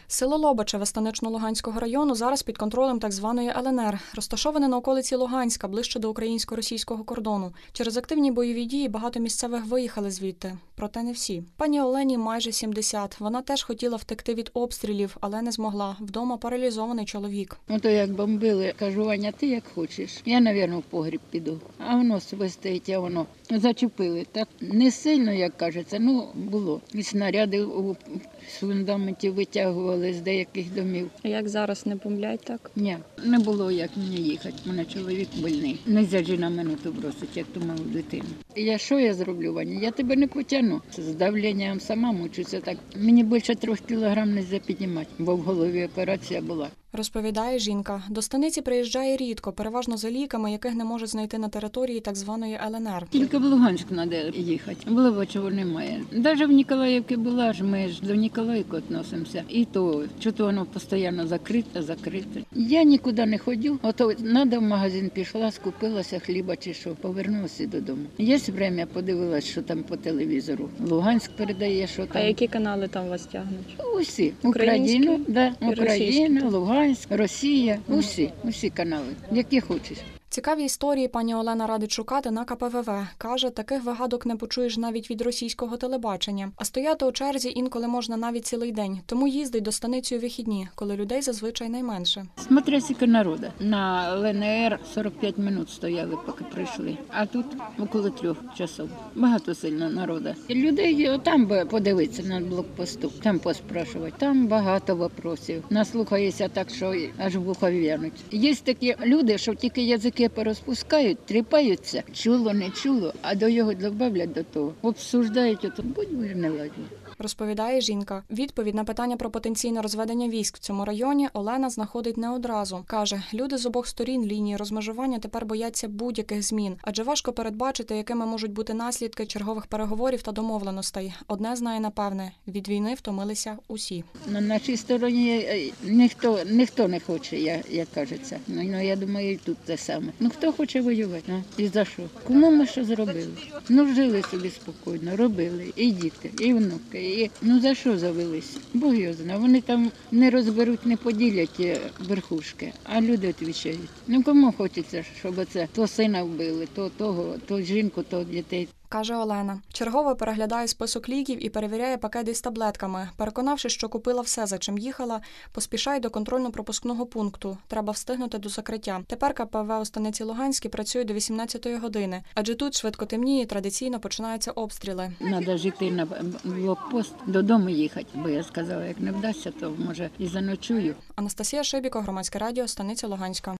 Село Лобачеве Станично-Луганського району зараз під контролем так званої ЛНР. Розташоване на околиці Луганська, ближче до українсько-російського кордону. Через активні бойові дії багато місцевих виїхали звідти. Проте не всі. Пані Олені майже 70. Вона теж хотіла втекти від обстрілів, але не змогла. Вдома паралізований чоловік. Ото як бомбили, кажу, Ваня, ти як хочеш. Я, мабуть, в погріб піду. А воно свистить, а воно зачепили. Так не сильно, як кажеться, ну було. І снаряди у фундаменті витягували з деяких домів. А як зараз, не бомблять так? Ні, не було як мені їхати. У мене чоловік больний. Нельзя ж на минуту бросить, як ту малу дитину. І що я зроблю, Ваня? Я тебе не потягну. З давленням сама мучуся так. Мені більше 3 кілограм не піднімати, бо в голові операція була. Розповідає жінка. До станиці приїжджає рідко, переважно за ліками, яких не може знайти на території так званої ЛНР. Тільки в Луганськ треба їхати. В Лобачево немає. Навіть в Ніколаївці була ж, ми ж до Ніколаївки відносимося. І то, що воно постійно закрите. Я нікуди не ходю. Ото треба в магазин пішла, скупилася хліба чи що, повернулася додому. Є час, подивилась, що там по телевізору. Луганськ передає, що там. А які канали там вас тягнуть? Усі. Українські? Україна, Луганськ, Росія. Усі канали, які хочеш. Цікаві історії пані Олена радить шукати на КПВВ. Каже, таких вигадок не почуєш навіть від російського телебачення. А стояти у черзі інколи можна навіть цілий день. Тому їздить до станиці у вихідні, коли людей зазвичай найменше. Смотря скільки народу. На ЛНР 45 минут стояли, поки прийшли. А тут около 3 часов. Багато сильно народу. Людей там подивитися на блокпосту, там поспрашувати. Там багато вопросів. Наслухаєшся так, що аж вуха в'януть. Є такі люди, що тільки язики порозпускають, тріпаються, чуло, не чуло, а до його добавлять до того. Обсуждають, ото будь не ладні. Розповідає жінка. Відповідь на питання про потенційне розведення військ в цьому районі Олена знаходить не одразу. Каже, люди з обох сторін лінії розмежування тепер бояться будь-яких змін, адже важко передбачити, якими можуть бути наслідки чергових переговорів та домовленостей. Одне знає напевне – від війни втомилися усі. На нашій стороні ніхто не хоче, як кажеться. Ну, я думаю, і тут те саме. Ну, хто хоче воювати? І за що? Кому ми що зробили? Ну, жили собі спокійно, робили. І діти, і внуки. Ну за що завелись? Бог його знає. Вони там не розберуть, не поділять верхушки, а люди відповідають. Ну кому хочеться, щоб це то сина вбили, то того, то жінку, то дітей. Каже Олена. Чергово переглядає список ліків і перевіряє пакети з таблетками. Переконавши, що купила все, за чим їхала, поспішає до контрольно-пропускного пункту. Треба встигнути до закриття. Тепер КПВ у станиці Луганській працює до 18-ї години. Адже тут швидко темніє і традиційно починаються обстріли. Треба жити на блокпост, додому їхати. Бо я сказала, як не вдасться, то може і заночую. Анастасія Шибіко, Громадське радіо, станиця Луганська.